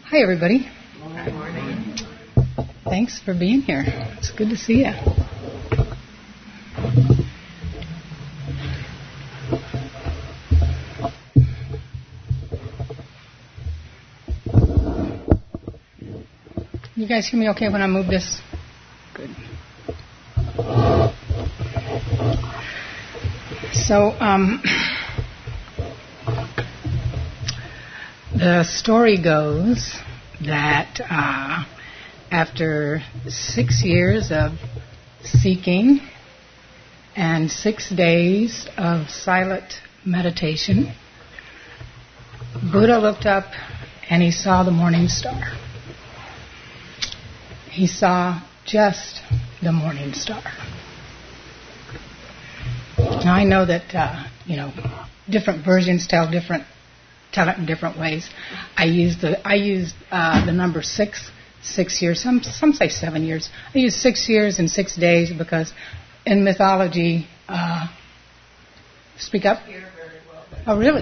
Hi, everybody. Good morning. Thanks for being here. It's good to see you. You guys hear me okay when I move this? Good. So, the story goes that after 6 years of seeking and 6 days of silent meditation, Buddha looked up and he saw the morning star. He saw just the morning star. Now I know that different versions tell it in different ways. I used the number 6 years. Some say 7 years. I use 6 years and 6 days because in mythology, speak up. Oh, really?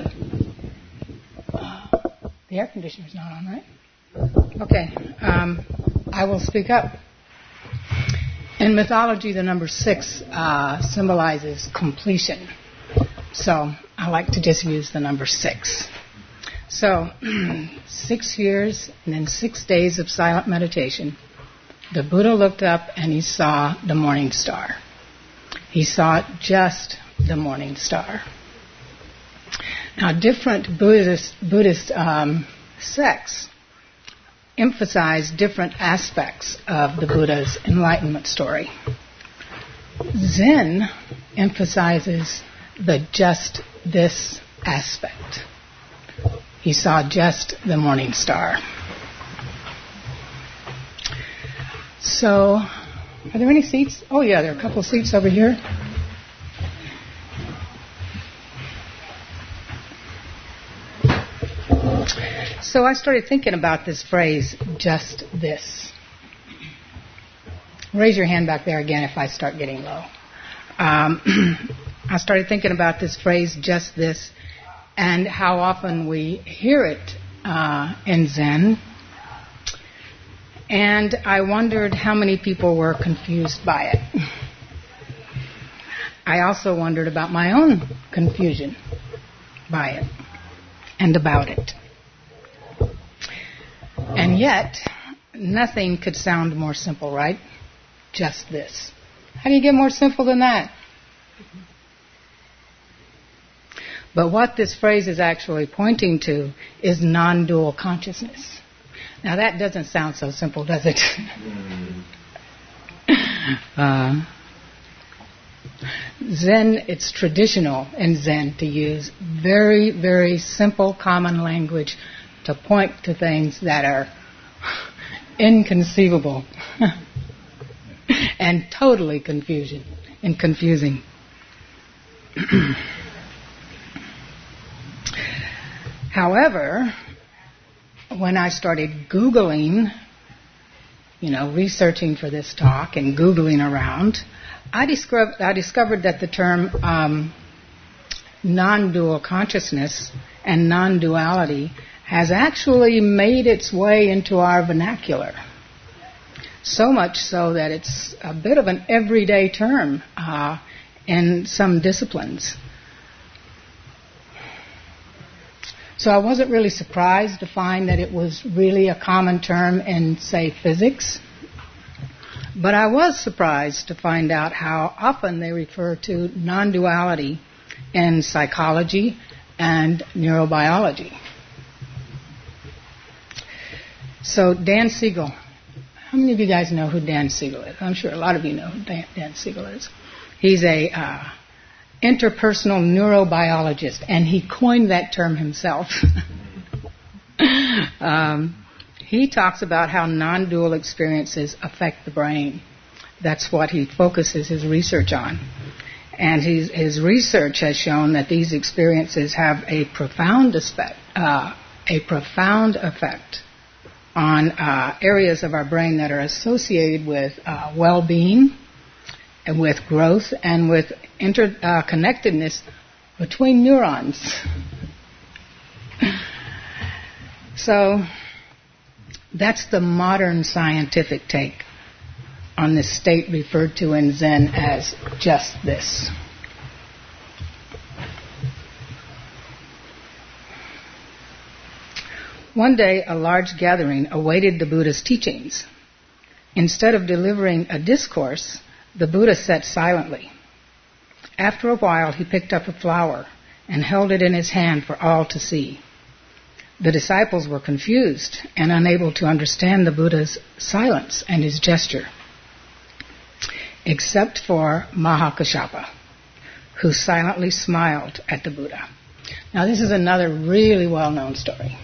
The air conditioner's not on, right? Okay. I will speak up. In mythology, the number 6 symbolizes completion. So I like to just use the number 6. So 6 years and then 6 days of silent meditation, the Buddha looked up and he saw the morning star. He saw just the morning star. Now, different Buddhist sects emphasize different aspects of the Buddha's enlightenment story. Zen emphasizes the just this aspect. He saw just the morning star. So, are there any seats? Oh yeah, there are a couple of seats over here. So I started thinking about this phrase, just this. Raise your hand back there again if I start getting low. I started thinking about this phrase, just this, and how often we hear it in Zen. And I wondered how many people were confused by it. I also wondered about my own confusion by it and about it. And yet, nothing could sound more simple, right? Just this. How do you get more simple than that? But what this phrase is actually pointing to is non-dual consciousness. Now that doesn't sound so simple, does it? Zen, it's traditional in Zen to use very, very simple common language to point to things that are inconceivable and totally confusing. However, when I started Googling, researching for this talk and Googling around, I discovered that the term non-dual consciousness and non-duality has actually made its way into our vernacular. So much so that it's a bit of an everyday term in some disciplines. So I wasn't really surprised to find that it was really a common term in, say, physics. But I was surprised to find out how often they refer to non-duality in psychology and neurobiology. So Dan Siegel. How many of you guys know who Dan Siegel is? I'm sure a lot of you know who Dan Siegel is. He's a interpersonal neurobiologist, and he coined that term himself. He talks about how non-dual experiences affect the brain. That's what he focuses his research on. And his research has shown that these experiences have a profound effect on areas of our brain that are associated with well-being, and with growth, and with interconnectedness between neurons. So That's the modern scientific take on this state referred to in Zen as just this. One day, a large gathering awaited the Buddha's teachings. Instead of delivering a discourse, the Buddha sat silently. After a while, he picked up a flower and held it in his hand for all to see. The disciples were confused and unable to understand the Buddha's silence and his gesture, except for Mahakāssyapa, who silently smiled at the Buddha. Now, this is another really well-known story.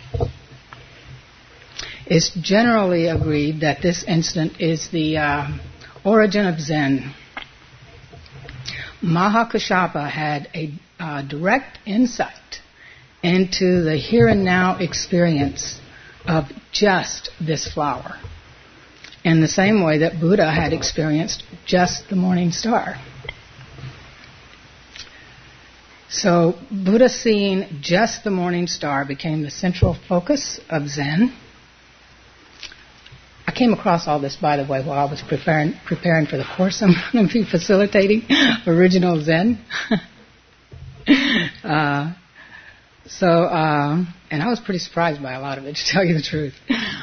It's generally agreed that this incident is the origin of Zen. Mahakāssyapa had a direct insight into the here and now experience of just this flower, in the same way that Buddha had experienced just the morning star. So Buddha seeing just the morning star became the central focus of Zen. I came across all this, by the way, while I was preparing for the course I'm going to be facilitating, Original Zen. And I was pretty surprised by a lot of it, to tell you the truth.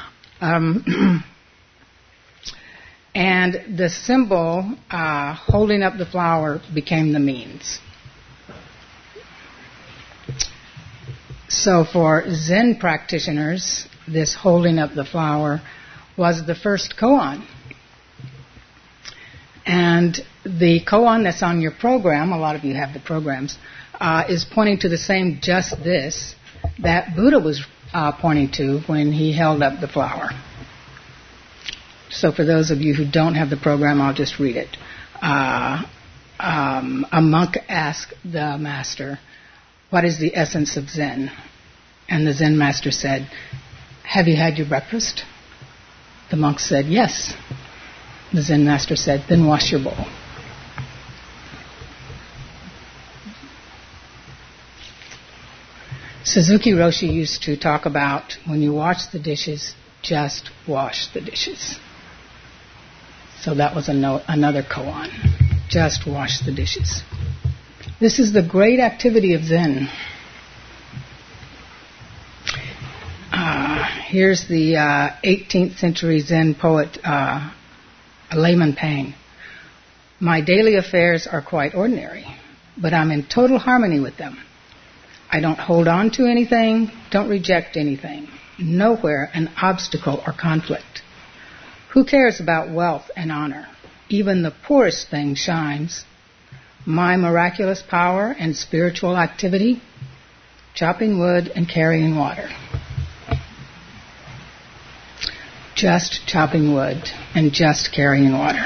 And the symbol, holding up the flower, became the means. So for Zen practitioners, this holding up the flower was the first koan. And the koan that's on your program, a lot of you have the programs, is pointing to the same just this that Buddha was pointing to when he held up the flower. So for those of you who don't have the program, I'll just read it. A monk asked the master, "What is the essence of Zen?" And the Zen master said, "Have you had your breakfast?" The monk said, "Yes." The Zen master said, "Then wash your bowl." Suzuki Roshi used to talk about, when you wash the dishes, just wash the dishes. So that was another koan. Just wash the dishes. This is the great activity of Zen. Here's the 18th century Zen poet, Layman Pang. "My daily affairs are quite ordinary, but I'm in total harmony with them. I don't hold on to anything, don't reject anything. Nowhere an obstacle or conflict. Who cares about wealth and honor? Even the poorest thing shines. My miraculous power and spiritual activity, chopping wood and carrying water." Just chopping wood and just carrying water.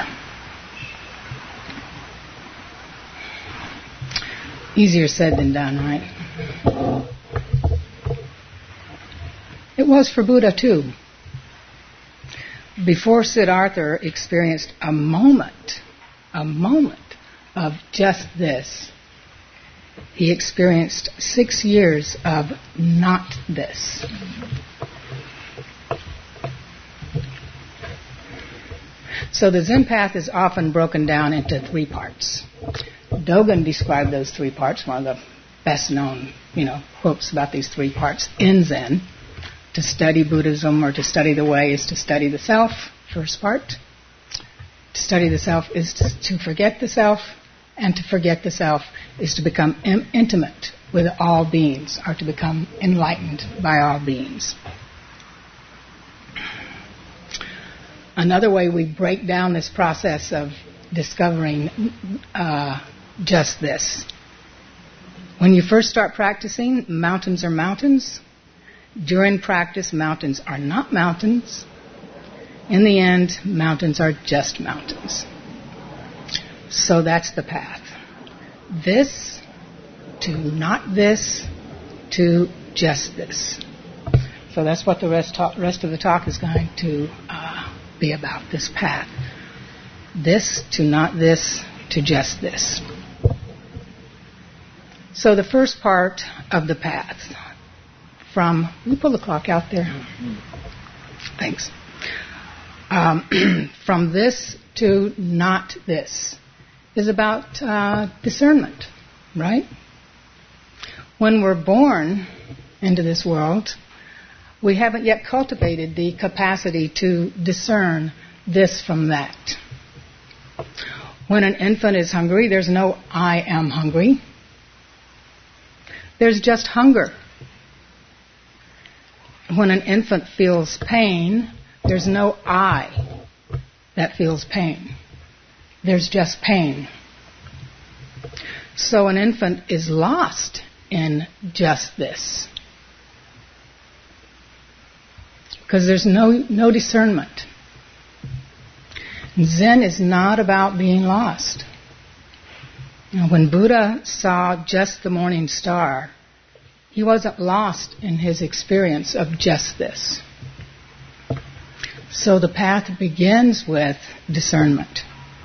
Easier said than done, right? It was for Buddha too. Before Siddhartha experienced a moment of just this, he experienced 6 years of not this. So the Zen path is often broken down into 3 parts. Dogen described those 3 parts, one of the best known, quotes about these 3 parts in Zen. To study Buddhism or to study the way is to study the self, first part. To study the self is to forget the self, and to forget the self is to become intimate with all beings, or to become enlightened by all beings. Another way we break down this process of discovering just this. When you first start practicing, mountains are mountains. During practice, mountains are not mountains. In the end, mountains are just mountains. So that's the path. This to not this to just this. So that's what the rest of the talk is going to be about, this path. This to not this to just this. So the first part of the path, from, can you pull the clock out there? Thanks. From this to not this is about discernment, right? When we're born into this world, we haven't yet cultivated the capacity to discern this from that. When an infant is hungry, there's no I am hungry. There's just hunger. When an infant feels pain, there's no I that feels pain. There's just pain. So an infant is lost in just this. Because there's no discernment. Zen is not about being lost. When Buddha saw just the morning star, he wasn't lost in his experience of just this. So the path begins with discernment.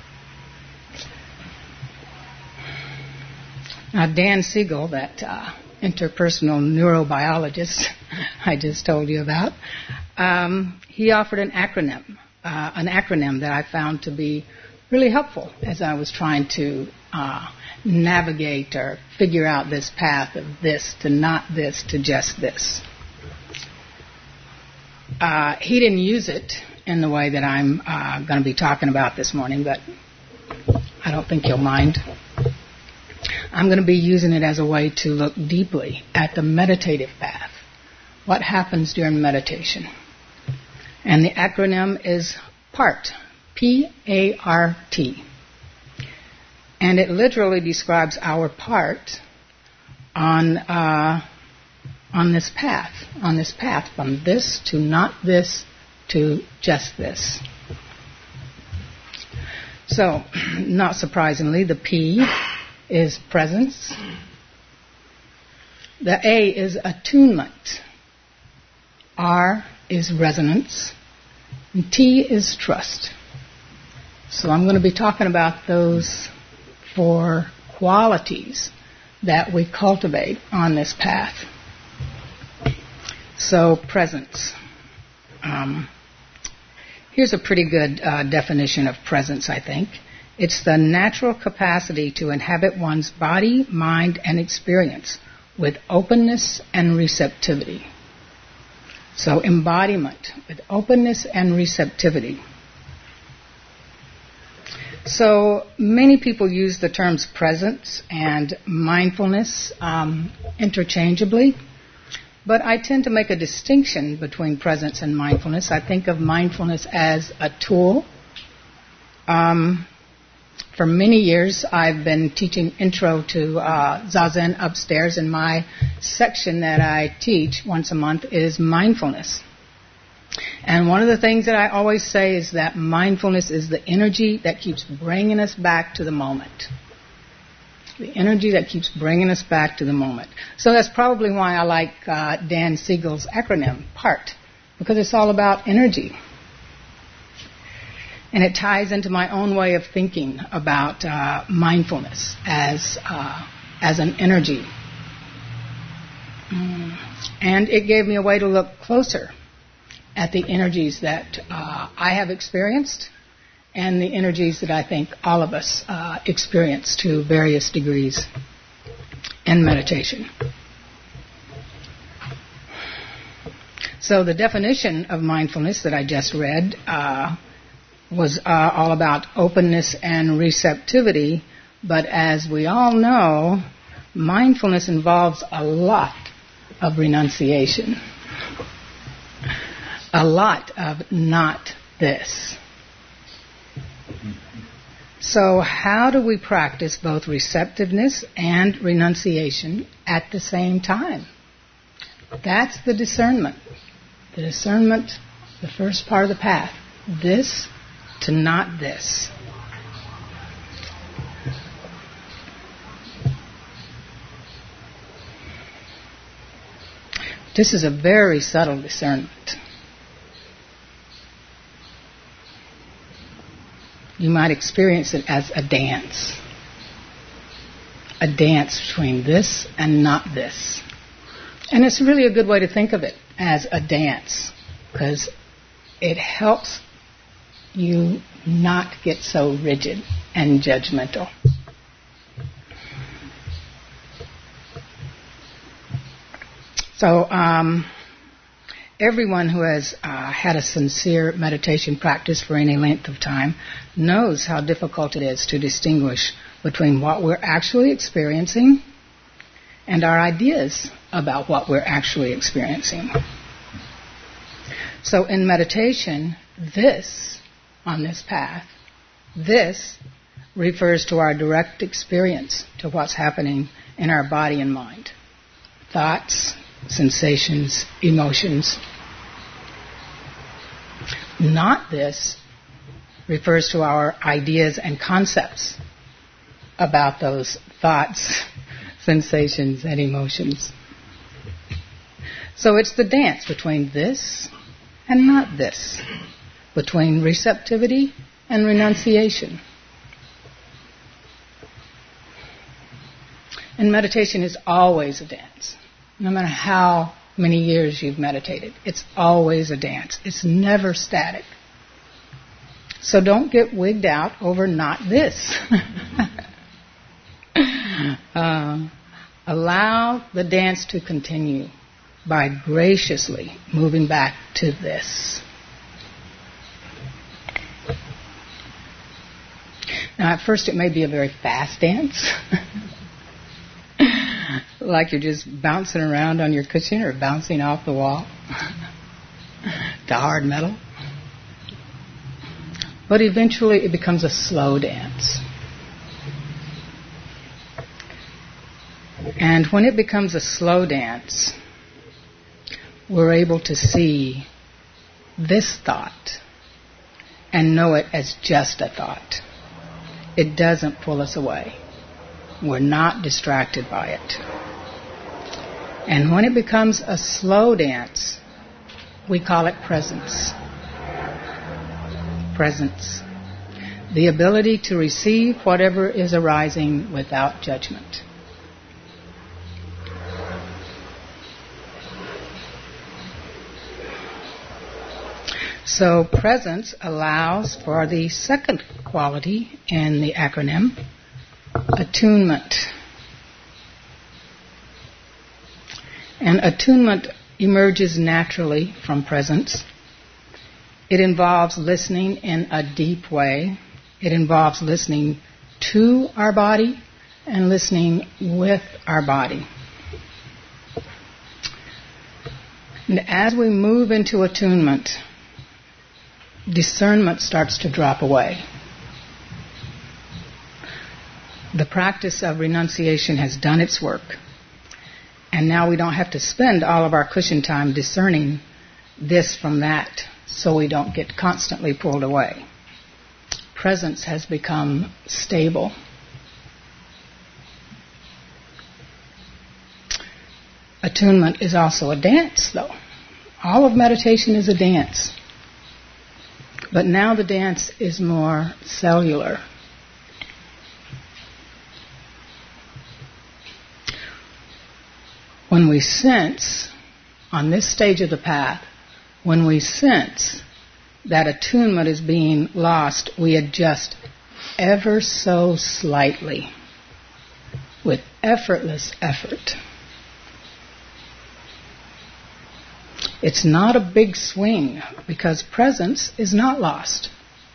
Now, Dan Siegel, that interpersonal neurobiologist I just told you about, he offered an acronym that I found to be really helpful as I was trying to navigate or figure out this path of this to not this to just this. He didn't use it in the way that I'm going to be talking about this morning, but I don't think you'll mind. I'm going to be using it as a way to look deeply at the meditative path. What happens during meditation? And the acronym is PART, P-A-R-T. And it literally describes our part on this path from this to not this to just this. So, not surprisingly, the P is presence. The A is attunement. R is resonance. And T is trust. So I'm going to be talking about those 4 qualities that we cultivate on this path. So, presence. Here's a pretty good definition of presence, I think. It's the natural capacity to inhabit one's body, mind, and experience with openness and receptivity. So, embodiment with openness and receptivity. So, many people use the terms presence and mindfulness interchangeably, but I tend to make a distinction between presence and mindfulness. I think of mindfulness as a tool. For many years, I've been teaching intro to Zazen upstairs, and my section that I teach once a month is mindfulness. And one of the things that I always say is that mindfulness is the energy that keeps bringing us back to the moment. The energy that keeps bringing us back to the moment. So that's probably why I like Dan Siegel's acronym, PART, because it's all about energy. And it ties into my own way of thinking about mindfulness as an energy. And it gave me a way to look closer at the energies that I have experienced and the energies that I think all of us experience to various degrees in meditation. So the definition of mindfulness that I just read was all about openness and receptivity, but as we all know, mindfulness involves a lot of renunciation. A lot of not this. So how do we practice both receptiveness and renunciation at the same time? That's the discernment. The discernment, the first part of the path. This to not this. This is a very subtle discernment. You might experience it as a dance. A dance between this and not this. And it's really a good way to think of it as a dance, because it helps you not get so rigid and judgmental. So everyone who has had a sincere meditation practice for any length of time knows how difficult it is to distinguish between what we're actually experiencing and our ideas about what we're actually experiencing. So in meditation, on this path, this refers to our direct experience to what's happening in our body and mind. Thoughts, sensations, emotions. Not this refers to our ideas and concepts about those thoughts, sensations, and emotions. So it's the dance between this and not this, between receptivity and renunciation. And meditation is always a dance. No matter how many years you've meditated, it's always a dance. It's never static. So don't get wigged out over not this. Allow the dance to continue by graciously moving back to this. Now, at first it may be a very fast dance, like you're just bouncing around on your cushion or bouncing off the wall to hard metal. But eventually it becomes a slow dance. And when it becomes a slow dance, we're able to see this thought and know it as just a thought. It doesn't pull us away. We're not distracted by it. And when it becomes a slow dance, we call it presence. Presence. The ability to receive whatever is arising without judgment. So presence allows for the second quality in the acronym, attunement. And attunement emerges naturally from presence. It involves listening in a deep way. It involves listening to our body and listening with our body. And as we move into attunement, discernment starts to drop away. The practice of renunciation has done its work. And now we don't have to spend all of our cushion time discerning this from that so we don't get constantly pulled away. Presence has become stable. Attunement is also a dance, though. All of meditation is a dance. But now the dance is more cellular. When we sense, on this stage of the path, when we sense that attunement is being lost, we adjust ever so slightly, with effortless effort. It's not a big swing, because presence is not lost.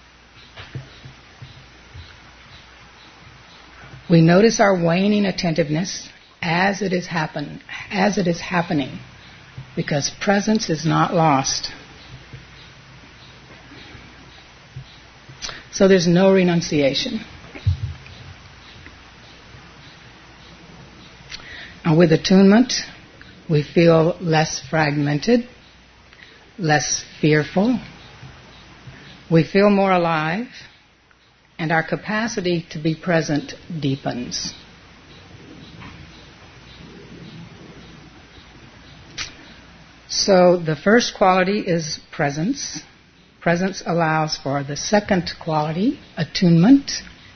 We notice our waning attentiveness as it is happening, because presence is not lost. So there's no renunciation. And with attunement, we feel less fragmented, less fearful. We feel more alive, and our capacity to be present deepens. So the first quality is presence. Presence allows for the second quality, attunement.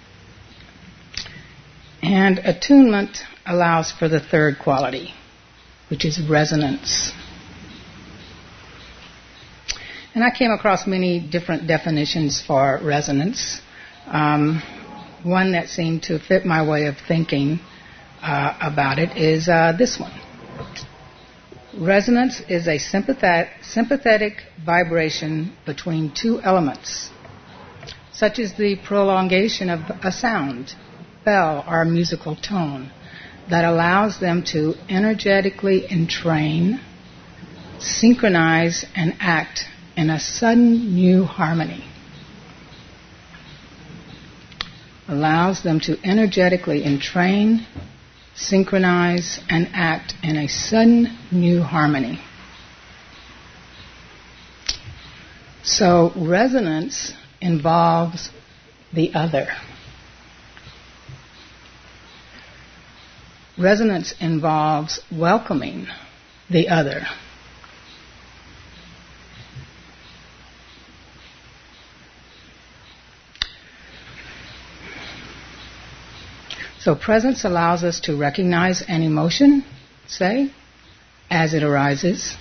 And attunement allows for the third quality, which is resonance. And I came across many different definitions for resonance. One that seemed to fit my way of thinking about it is this one. Resonance is a sympathetic vibration between two elements, such as the prolongation of a sound, bell, or musical tone, that allows them to energetically entrain, synchronize, and act in a sudden new harmony. Allows them to energetically entrain, synchronize, and act in a sudden new harmony. So resonance involves the other. Resonance involves welcoming the other. So presence allows us to recognize an emotion, say, as it arises.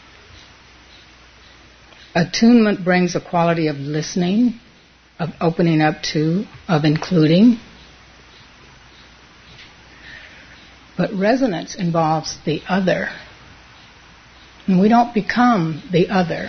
Attunement brings a quality of listening, of opening up to, of including. But resonance involves the other. And we don't become the other.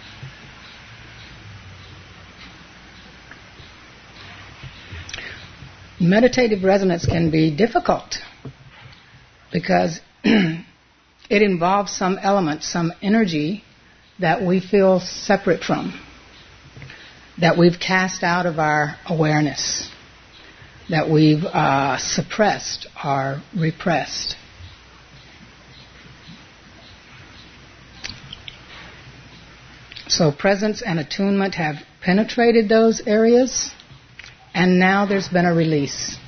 Meditative resonance can be difficult because it involves some element, some energy that we feel separate from, that we've cast out of our awareness, that we've suppressed or repressed. So presence and attunement have penetrated those areas, and now there's been a release.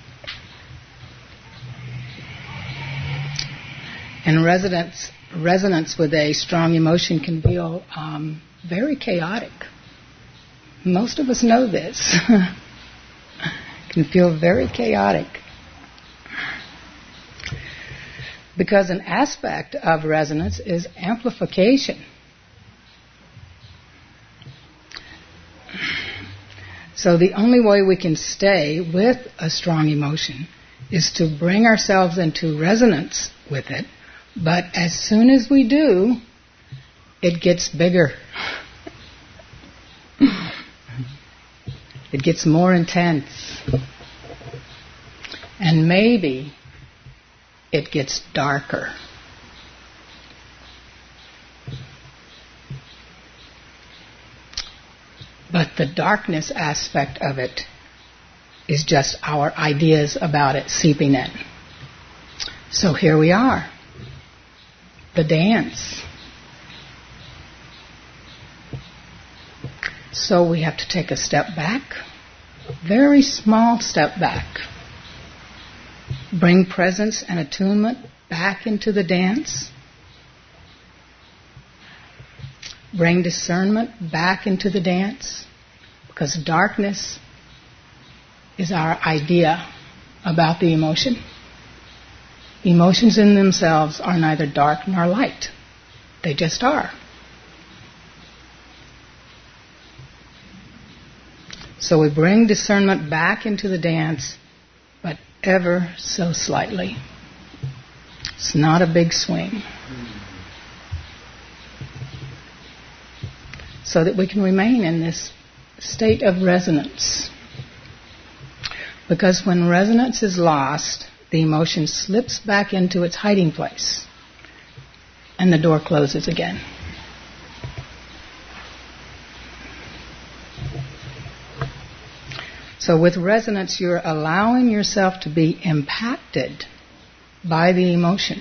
And resonance with a strong emotion can feel very chaotic. Most of us know this. Can feel very chaotic. Because an aspect of resonance is amplification. So the only way we can stay with a strong emotion is to bring ourselves into resonance with it. But as soon as we do, it gets bigger. It gets more intense. And maybe it gets darker. But the darkness aspect of it is just our ideas about it seeping in. So here we are. The dance. So we have to take a step back, very small step back. Bring presence and attunement back into the dance. Bring discernment back into the dance, because darkness is our idea about the emotion. Emotions in themselves are neither dark nor light. They just are. So we bring discernment back into the dance, but ever so slightly. It's not a big swing. So that we can remain in this state of resonance. Because when resonance is lost, the emotion slips back into its hiding place, and the door closes again. So with resonance, you're allowing yourself to be impacted by the emotion.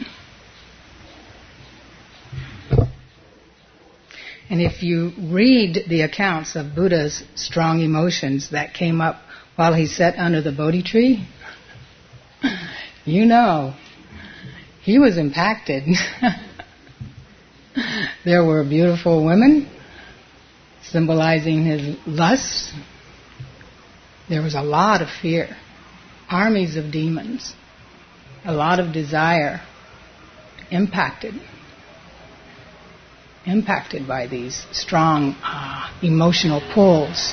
And if you read the accounts of Buddha's strong emotions that came up while he sat under the Bodhi tree, you know, he was impacted. There were beautiful women symbolizing his lust. There was a lot of fear, armies of demons, a lot of desire, impacted by these strong emotional pulls.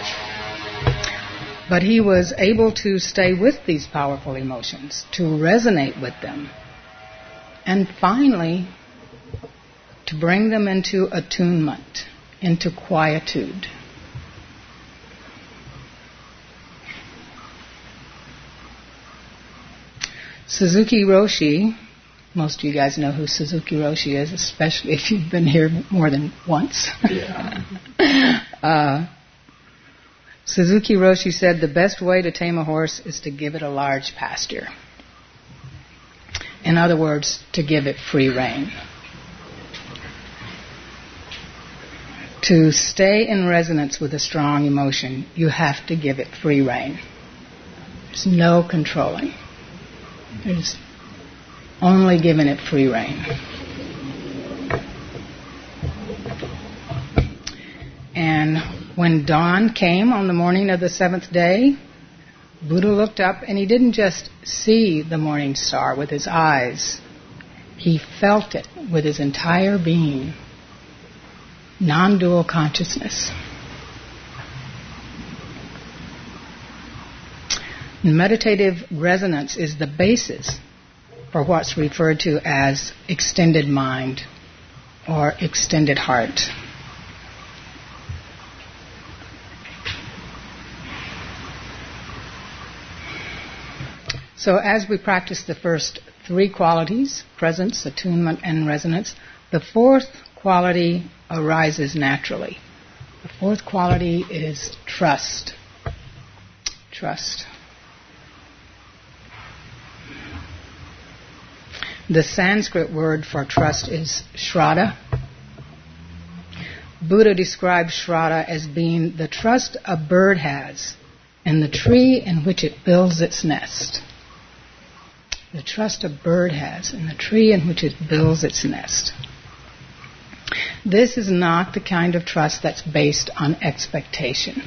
But he was able to stay with these powerful emotions, to resonate with them, and finally to bring them into attunement, into quietude. Suzuki Roshi, most of you guys know who Suzuki Roshi is, especially if you've been here more than once. Yeah. Suzuki Roshi said the best way to tame a horse is to give it a large pasture. In other words, to give it free rein. To stay in resonance with a strong emotion, you have to give it free rein. There's no controlling. There's only giving it free rein. And when dawn came on the morning of the seventh day, Buddha looked up and he didn't just see the morning star with his eyes. He felt it with his entire being. Non-dual consciousness. Meditative resonance is the basis for what's referred to as extended mind or extended heart. So as we practice the first three qualities, presence, attunement, and resonance, the fourth quality arises naturally. The fourth quality is trust. Trust. The Sanskrit word for trust is shraddha. Buddha described shraddha as being the trust a bird has in the tree in which it builds its nest. The trust a bird has in the tree in which it builds its nest. This is not the kind of trust that's based on expectation.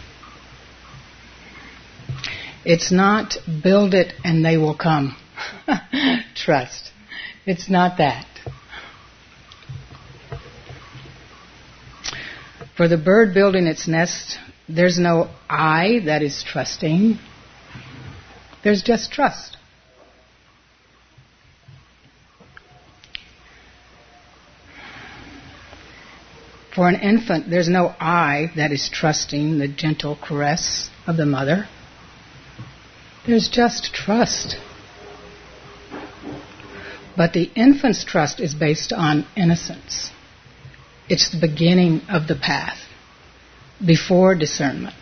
It's not build it and they will come. Trust. It's not that. For the bird building its nest, there's no I that is trusting. There's just trust. For an infant, there's no I that is trusting the gentle caress of the mother. There's just trust. But the infant's trust is based on innocence. It's the beginning of the path, before discernment.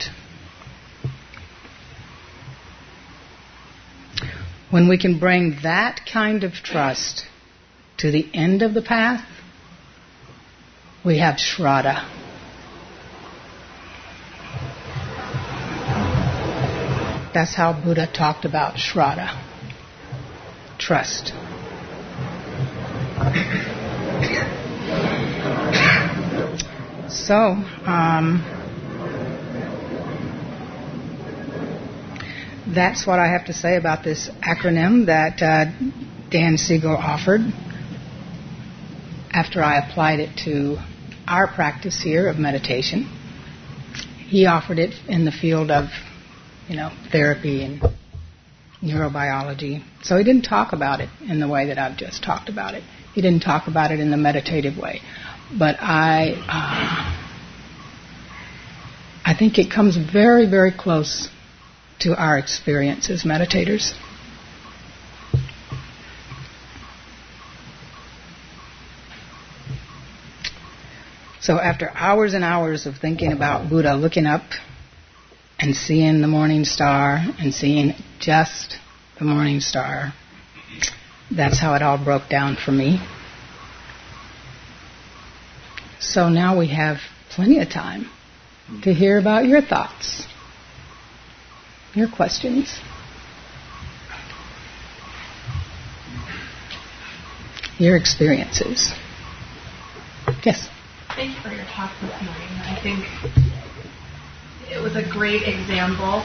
When we can bring that kind of trust to the end of the path, we have shraddha. That's how Buddha talked about shraddha. Trust. So, that's what I have to say about this acronym that Dan Siegel offered after I applied it to our practice here of meditation. He offered it in the field of, therapy and neurobiology. So he didn't talk about it in the way that I've just talked about it. He didn't talk about it in the meditative way. But I think it comes very, very close to our experience as meditators. So after hours and hours of thinking about Buddha, looking up and seeing the morning star and seeing just the morning star, that's how it all broke down for me. So now we have plenty of time to hear about your thoughts, your questions, your experiences. Yes? Thank you for your talk this morning. I think it was a great example,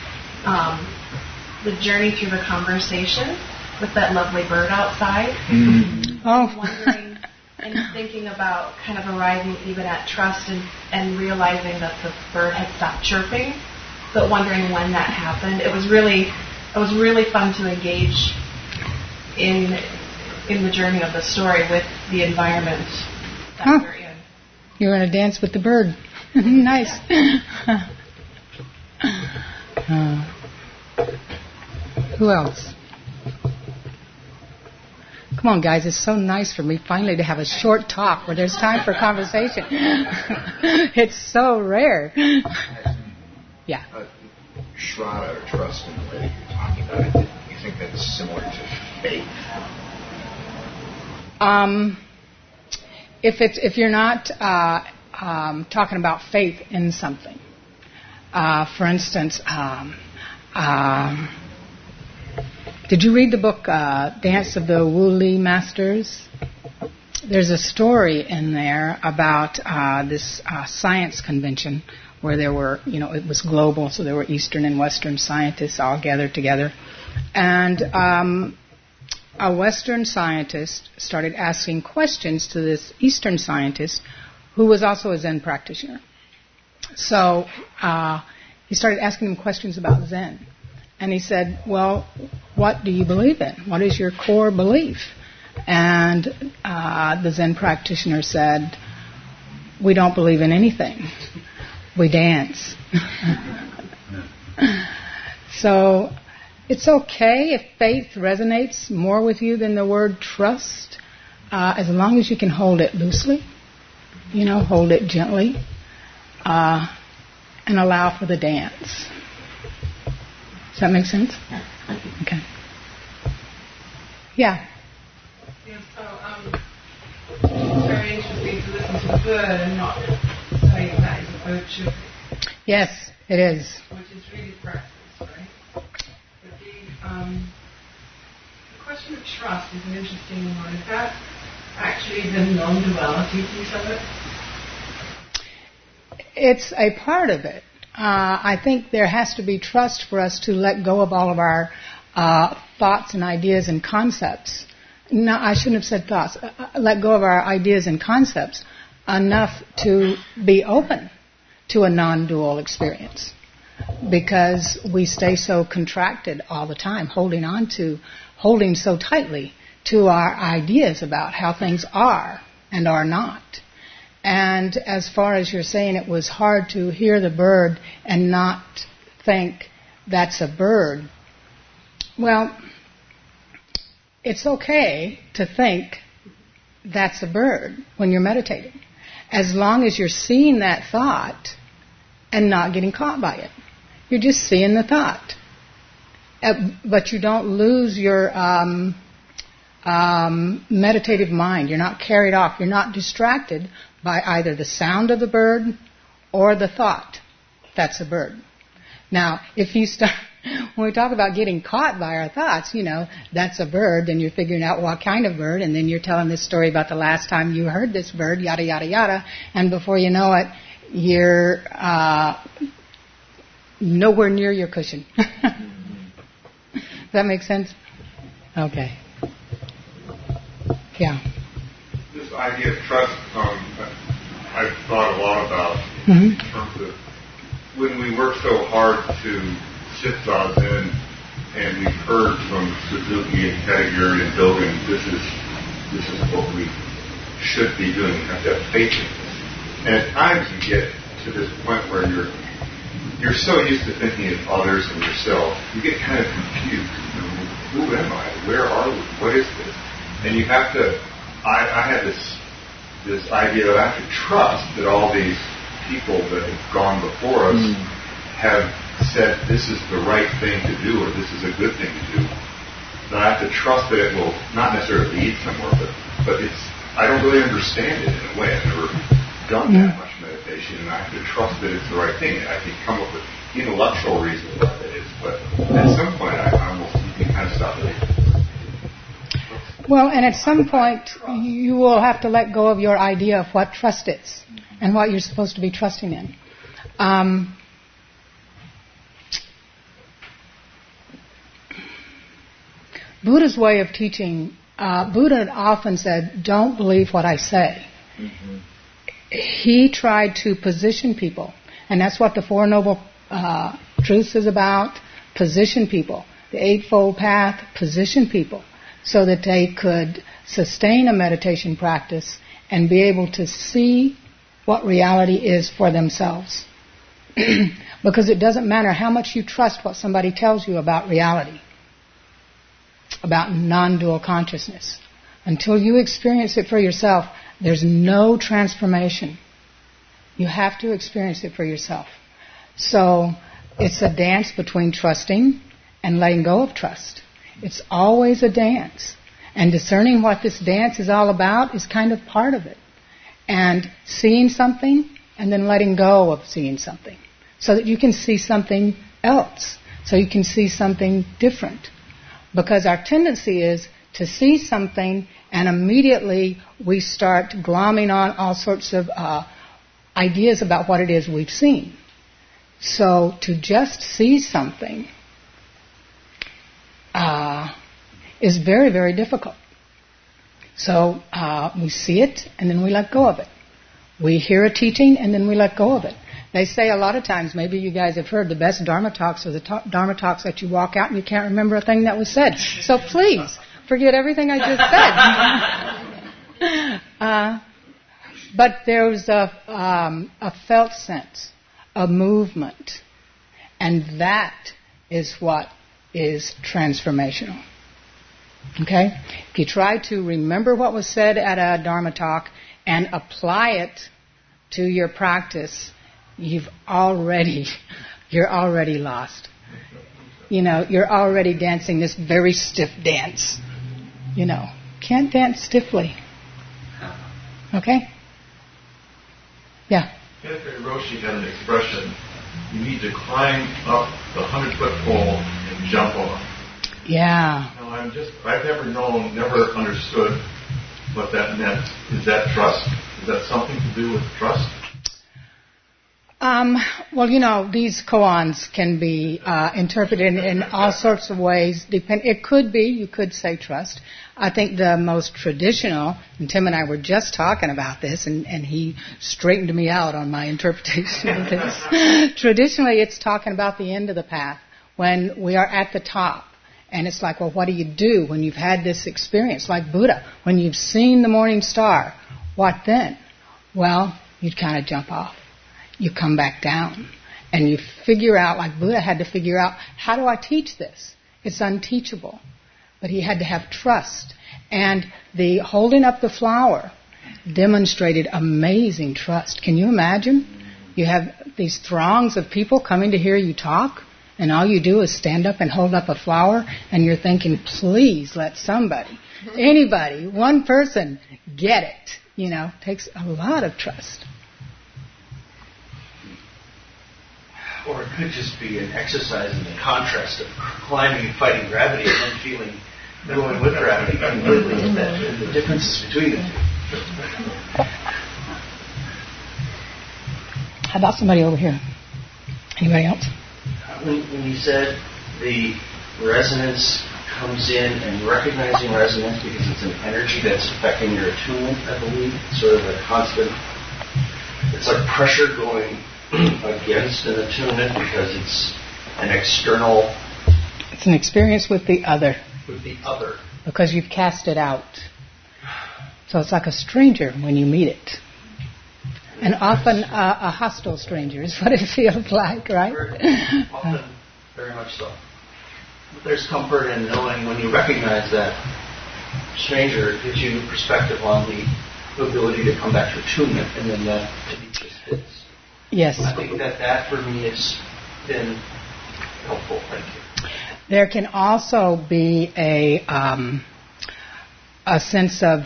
the journey through the conversation with that lovely bird outside. Oh. Wondering and thinking about kind of arriving even at trust and realizing that the bird had stopped chirping, but wondering when that happened. It was really fun to engage in the journey of the story with the environment that we're in. You're going to dance with the bird. Nice. Who else? Come on, guys. It's so nice for me finally to have a short talk where there's time for conversation. It's so rare. Yeah. Shraddha, or trust in the way that you're talking about it, do you think that's similar to faith? If you're not talking about faith in something, for instance, did you read the book Dance of the Wu Li Masters? There's a story in there about this science convention where there were, it was global, so there were Eastern and Western scientists all gathered together. And a Western scientist started asking questions to this Eastern scientist who was also a Zen practitioner. So he started asking him questions about Zen. And he said, well, what do you believe in? What is your core belief? And the Zen practitioner said, we don't believe in anything. We dance. So it's okay if faith resonates more with you than the word trust, as long as you can hold it loosely, hold it gently, and allow for the dance. Does that make sense? Okay. Yeah. Yeah, so it's very interesting to listen to the bird and not saying that is a bird chirping. Yes, it is. Which is really practice, right? But the question of trust is an interesting one. Is that actually the non-duality piece of it? It's a part of it. I think there has to be trust for us to let go of all of our thoughts and ideas and concepts. No, I shouldn't have said thoughts. Let go of our ideas and concepts enough to be open to a non-dual experience. Because we stay so contracted all the time, holding so tightly to our ideas about how things are and are not. And as far as you're saying, it was hard to hear the bird and not think that's a bird. Well, it's okay to think that's a bird when you're meditating, as long as you're seeing that thought and not getting caught by it. You're just seeing the thought. But you don't lose your meditative mind. You're not carried off. You're not distracted by either the sound of the bird or the thought. That's a bird. Now, if you start, when we talk about getting caught by our thoughts, that's a bird, then you're figuring out what kind of bird, and then you're telling this story about the last time you heard this bird, yada, yada, yada, and before you know it, you're nowhere near your cushion. Does that make sense? Okay. Yeah. This idea of trust, I've thought a lot about in terms of when we work so hard to sit zazen, and we've heard from Suzuki and Heidegger and Dogen, this is what we should be doing. We have to have faith in this. And at times you get to this point where you're so used to thinking of others and yourself, you get kind of confused. Who am I? Where are we? What is this? And you have to. I had this idea that I have to trust that all these people that have gone before us have said this is the right thing to do or this is a good thing to do. That I have to trust that it will not necessarily lead somewhere, but it's. I don't really understand it in a way. I've never done that much meditation, and I have to trust that it's the right thing. I can come up with intellectual reasons why that is, but at some point I almost you can kind of stop it. Well, and at some point, you will have to let go of your idea of what trust is and what you're supposed to be trusting in. Buddha's way of teaching Buddha often said, don't believe what I say. Mm-hmm. He tried to position people, and that's what the Four Noble Truths is about, position people. The Eightfold Path, position people so that they could sustain a meditation practice and be able to see what reality is for themselves. Because it doesn't matter how much you trust what somebody tells you about reality, about non-dual consciousness. Until you experience it for yourself, there's no transformation. You have to experience it for yourself. So it's a dance between trusting and letting go of trust. It's always a dance. And discerning what this dance is all about is kind of part of it. And seeing something and then letting go of seeing something so that you can see something else, so you can see something different. Because our tendency is to see something and immediately we start glomming on all sorts of ideas about what it is we've seen. So to just see something is very, very difficult. So we see it and then we let go of it. We hear a teaching and then we let go of it. They say a lot of times, maybe you guys have heard, the best Dharma talks are the Dharma talks that you walk out and you can't remember a thing that was said. So please, forget everything I just said. But there's a felt sense, a movement, and that is what is transformational. Okay? If you try to remember what was said at a Dharma talk and apply it to your practice, you're already lost. You know, you're already dancing this very stiff dance. You know, can't dance stiffly. Okay? Yeah. Kenneth Roshi had an expression, you need to climb up the 100-foot pole and jump off. Yeah. Now, I've never understood what that meant. Is that trust? Is that something to do with trust? Well, you know, these koans can be interpreted in all sorts of ways. It could be, you could say trust. I think the most traditional, and Tim and I were just talking about this, and he straightened me out on my interpretation of this. Traditionally, it's talking about the end of the path, when we are at the top. And it's like, well, what do you do when you've had this experience? Like Buddha, when you've seen the morning star, what then? Well, you'd kind of jump off. You come back down. And you figure out, like Buddha had to figure out, how do I teach this? It's unteachable. But he had to have trust. And the holding up the flower demonstrated amazing trust. Can you imagine? You have these throngs of people coming to hear you talk, and all you do is stand up and hold up a flower, and you're thinking, please let somebody, anybody, one person get it. You know, it takes a lot of trust. Or it could just be an exercise in the contrast of climbing and fighting gravity and then feeling going with gravity completely, and the differences between the two. How about somebody over here? Anybody else? When you said the resonance comes in and recognizing resonance because it's an energy that's affecting your attunement, I believe, sort of a constant, it's like pressure going against an attunement because it's an external... It's an experience with the other. With the other. Because you've cast it out. So it's like a stranger when you meet it. And often a hostile stranger is what it feels like, right? Often, very much so. But there's comfort in knowing when you recognize that stranger, it gives you perspective on the ability to come back to attunement, and then that to be just fits. Yes. I think that for me has been helpful. Thank you. There can also be a sense of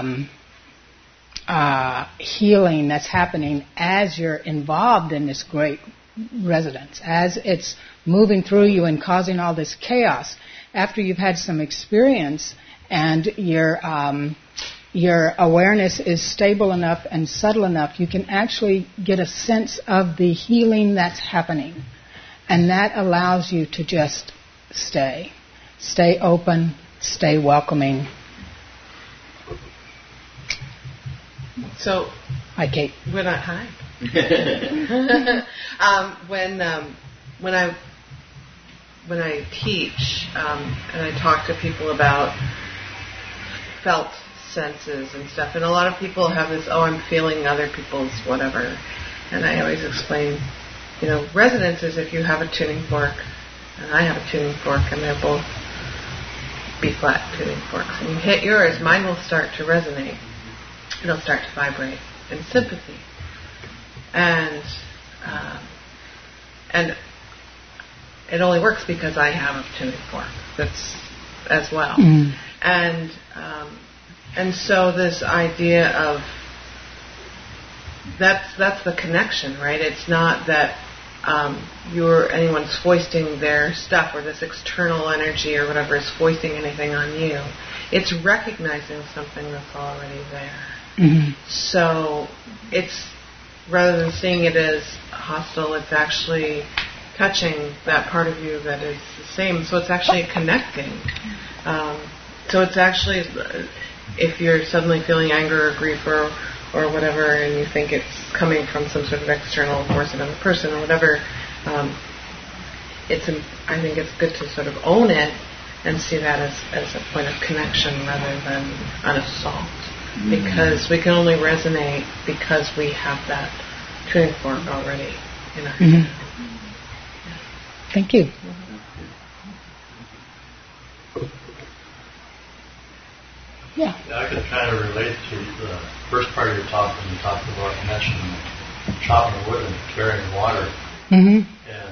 healing that's happening as you're involved in this great resonance, as it's moving through you and causing all this chaos. After you've had some experience and your awareness is stable enough and subtle enough, you can actually get a sense of the healing that's happening. And that allows you to just stay open, stay welcoming, So, Hi, Kate. when I teach and I talk to people about felt senses and stuff, and a lot of people have this, I'm feeling other people's whatever, and I always explain, resonance is if you have a tuning fork and I have a tuning fork and they're both B-flat tuning forks, and you hit yours, mine will start to resonate. It'll start to vibrate in sympathy. And it only works because I have a tuning fork that's as well. Mm. And so this idea of that's the connection, right? It's not that anyone's foisting their stuff or this external energy or whatever is foisting anything on you. It's recognizing something that's already there. Mm-hmm. So it's, rather than seeing it as hostile, it's actually touching that part of you that is the same. So it's actually connecting. So it's actually, if you're suddenly feeling anger or grief or whatever, and you think it's coming from some sort of external force, another person or whatever, I think it's good to sort of own it and see that as a point of connection rather than an assault. Mm-hmm. Because we can only resonate because we have that tuning fork already in our head. Thank you. Yeah. I could kind of relate to the first part of your talk when you talked about mentioning chopping wood and carrying water. Mm-hmm. And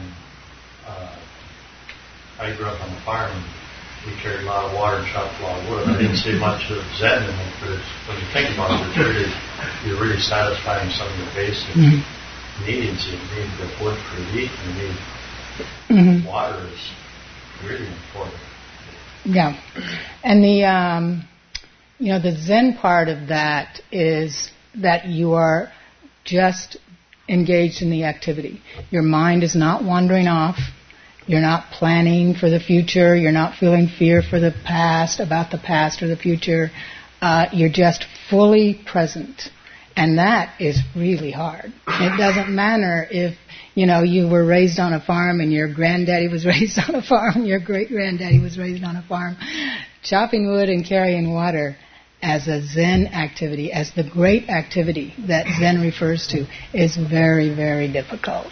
I grew up on a farm and we carried a lot of water and chopped a lot of wood. I didn't see much of Zen in it, but when you think about it, you're really satisfying some of the basic needs. You need the wood for heat, and you need water is really important. Yeah. And the Zen part of that is that you are just engaged in the activity. Your mind is not wandering off. You're not planning for the future. You're not feeling fear for the past, about the past or the future. You're just fully present. And that is really hard. It doesn't matter if, you were raised on a farm and your granddaddy was raised on a farm, your great-granddaddy was raised on a farm. Chopping wood and carrying water as a Zen activity, as the great activity that Zen refers to, is very, very difficult.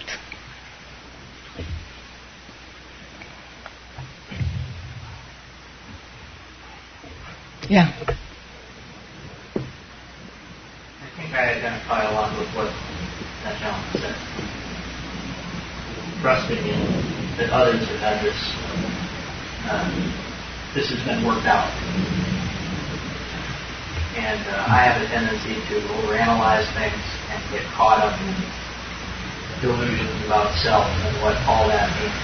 Yeah. I think I identify a lot with what that gentleman said. Trusting in that others have had this has been worked out. And I have a tendency to overanalyze things and get caught up in delusions about self and what all that means.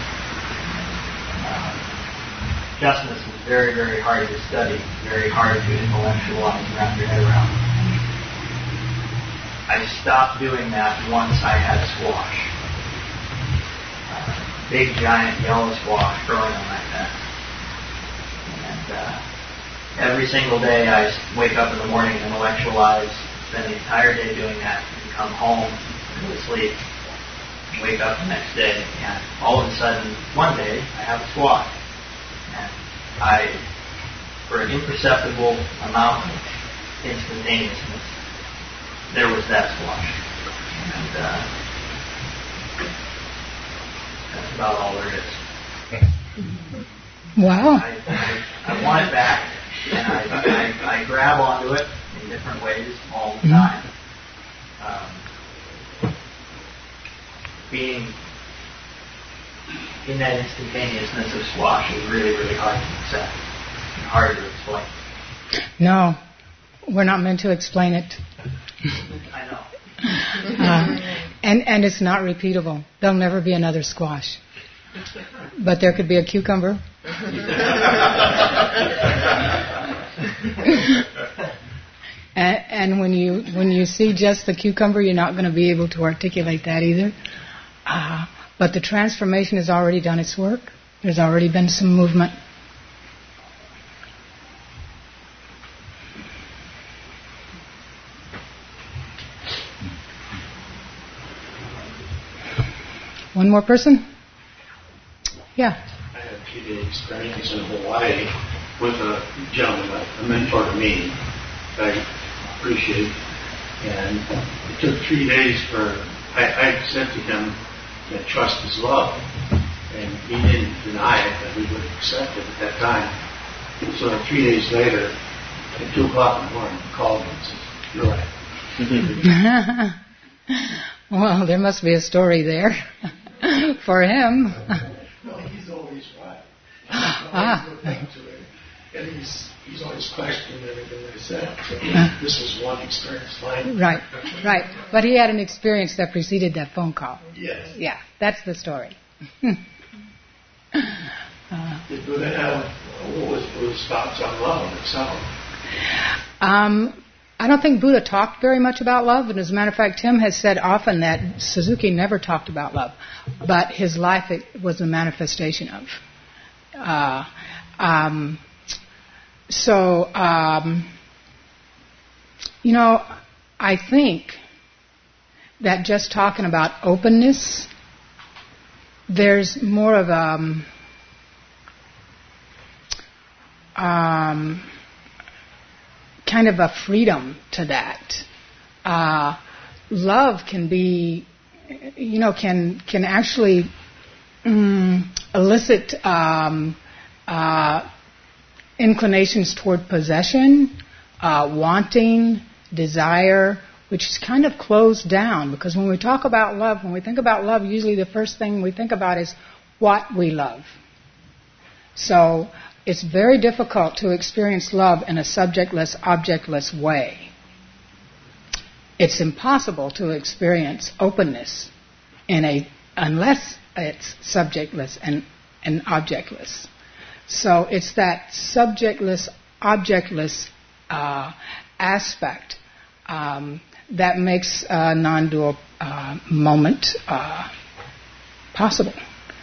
Justness is very, very hard to study, very hard to intellectualize and wrap your head around. I stopped doing that once I had squash. Big, giant, yellow squash growing on my fence. And every single day I wake up in the morning and intellectualize, spend the entire day doing that, and come home and go to sleep, and wake up the next day, and all of a sudden, one day, I have a squash. And for an imperceptible amount of instantaneousness, there was that squash. And that's about all there is. Wow. I want it back, and I grab onto it in different ways all the time. Being in that instantaneousness of squash is really, really hard to accept and hard to explain. No, we're not meant to explain it. I know. And it's not repeatable. There'll never be another squash. But there could be a cucumber. and when you see just the cucumber, you're not going to be able to articulate that either. But the transformation has already done its work. There's already been some movement. One more person? Yeah. I had a 3-day experience in Hawaii with a gentleman, a mentor to me, that I appreciate. And it took 3 days for, I said to him that trust is love. And he didn't deny it, that we would accept it at that time. So 3 days later, at 2 o'clock in the morning, he called me and said, "You're right." Well, there must be a story there for him. No, he's always right. And he's always questioning everything I said. So this was one experience, fine. Right. But he had an experience that preceded that phone call. Yes. Yeah, that's the story. Did Buddha have, what was Buddha's thoughts on love itself? I don't think Buddha talked very much about love, and as a matter of fact, Tim has said often that Suzuki never talked about love, but his life it was a manifestation of. I think that just talking about openness, there's more of kind of a freedom to that. Love can be, can actually elicit inclinations toward possession, wanting, desire, which is kind of closed down. Because when we talk about love, when we think about love, usually the first thing we think about is what we love. So it's very difficult to experience love in a subjectless, objectless way. It's impossible to experience openness unless it's subjectless and objectless. So it's that subjectless, objectless aspect that makes a non-dual moment possible.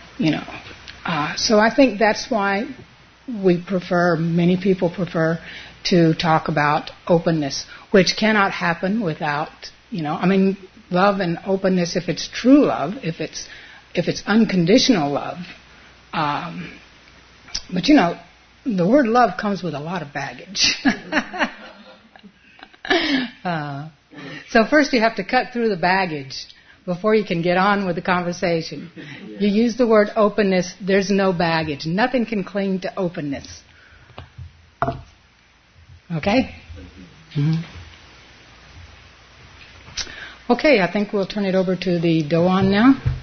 So I think that's why many people prefer to talk about openness, which cannot happen without, love and openness, if it's true love, if it's unconditional love. But the word love comes with a lot of baggage. So first you have to cut through the baggage before you can get on with the conversation. You use the word openness, there's no baggage. Nothing can cling to openness. Okay? Mm-hmm. Okay, I think we'll turn it over to the Doan now.